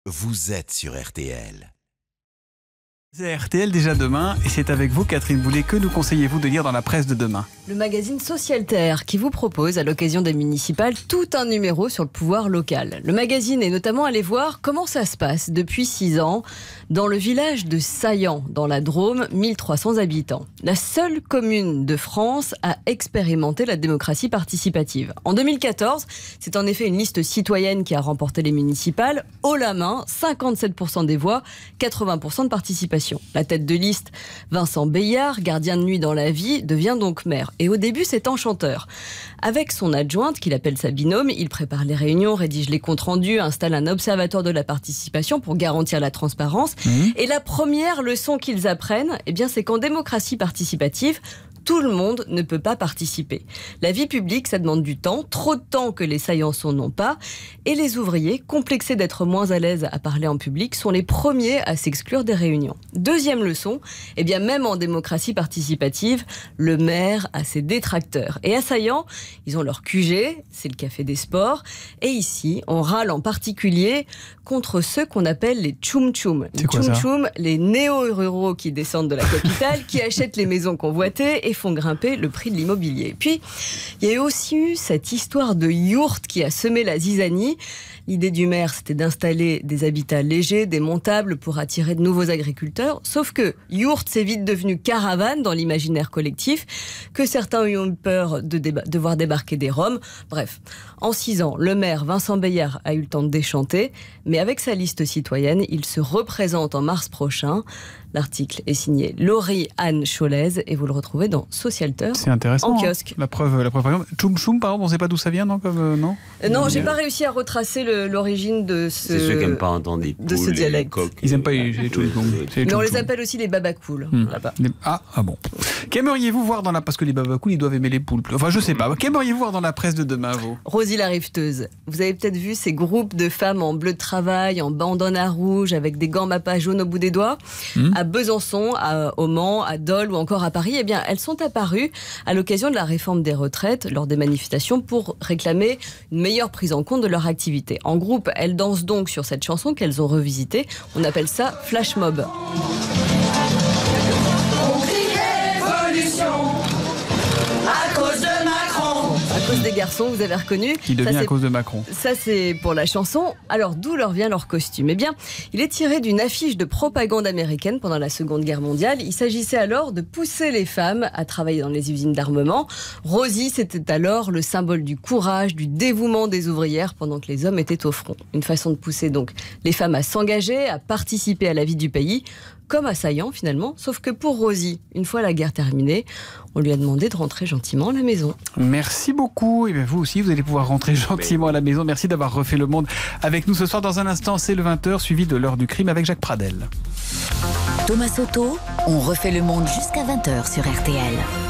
vous êtes sur RTL. C'est RTL déjà demain et c'est avec vous Catherine Boulet. Que nous conseillez-vous de lire dans la presse de demain? Le magazine Socialterre qui vous propose à l'occasion des municipales tout un numéro sur le pouvoir local. Le magazine est notamment allé voir comment ça se passe depuis 6 ans dans le village de Saillant, dans la Drôme, 1300 habitants. La seule commune de France à expérimenter la démocratie participative. En 2014, c'est en effet une liste citoyenne qui a remporté les municipales. Haut la main, 57% des voix, 80% de participation. La tête de liste, Vincent Bayard, gardien de nuit dans la vie, devient donc maire. Et au début, c'est enchanteur. Avec son adjointe, qu'il appelle sa binôme, il prépare les réunions, rédige les comptes rendus, installe un observatoire de la participation pour garantir la transparence. Et la première leçon qu'ils apprennent, c'est qu'en démocratie participative, tout le monde ne peut pas participer. La vie publique, ça demande du temps, trop de temps que les Saillançons n'ont pas. Et les ouvriers, complexés d'être moins à l'aise à parler en public, sont les premiers à s'exclure des réunions. Deuxième leçon, même en démocratie participative, le maire a ses détracteurs. Et à Saillant, ils ont leur QG, c'est le café des sports. Et ici, on râle en particulier contre ceux qu'on appelle les tchoum-tchoum. Les tchoum-tchoum, les néo-ruraux qui descendent de la capitale, qui achètent les maisons convoitées et font grimper le prix de l'immobilier. Puis, il y a aussi eu cette histoire de yourte qui a semé la zizanie. L'idée du maire, c'était d'installer des habitats légers, démontables, pour attirer de nouveaux agriculteurs. Sauf que yourte, c'est vite devenu caravane dans l'imaginaire collectif, que certains ont eu peur de voir débarquer des Roms. Bref, en 6 ans, le maire Vincent Bayard a eu le temps de déchanter, mais avec sa liste citoyenne, il se représente en mars prochain. L'article est signé Laurie-Anne Cholez et vous le retrouvez dans Socialterre. C'est intéressant. En kiosque. La preuve par exemple. Tchoum Tchoum, par exemple, on ne sait pas d'où ça vient, non Non, j'ai pas réussi à retracer l'origine de ce. C'est ceux qui n'aiment pas entendre des poules, de ce dialecte. Les coqs. Ils n'aiment pas les Tchoum Tchoum. Mais on les appelle aussi les babacools là-bas. Ah bon. Qu'aimeriez-vous voir dans la... Parce que les babacools, ils doivent aimer les poules. Enfin, je sais pas. Qu'aimeriez-vous voir dans la presse de demain, vous? Rosie la riveteuse. Vous avez peut-être vu ces groupes de femmes en bleu de travail, en bandana rouge, avec des gants mappa jaunes au bout des doigts. À Besançon, au Mans, à Dole ou encore à Paris, elles sont apparues à l'occasion de la réforme des retraites lors des manifestations pour réclamer une meilleure prise en compte de leur activité. En groupe, elles dansent donc sur cette chanson qu'elles ont revisitée. On appelle ça Flash Mob. À cause des garçons, vous avez reconnu. Qui devient à cause de Macron. Ça, c'est pour la chanson. Alors, d'où leur vient leur costume? Il est tiré d'une affiche de propagande américaine pendant la Seconde Guerre mondiale. Il s'agissait alors de pousser les femmes à travailler dans les usines d'armement. Rosie, c'était alors le symbole du courage, du dévouement des ouvrières pendant que les hommes étaient au front. Une façon de pousser donc les femmes à s'engager, à participer à la vie du pays, comme à Saillant finalement, sauf que pour Rosie, une fois la guerre terminée, on lui a demandé de rentrer gentiment à la maison. Merci beaucoup. Et bien vous aussi, vous allez pouvoir rentrer gentiment à la maison. Merci d'avoir refait le monde avec nous ce soir. Dans un instant, c'est le 20h, suivi de l'heure du crime avec Jacques Pradel. Thomas Soto, on refait le monde jusqu'à 20h sur RTL.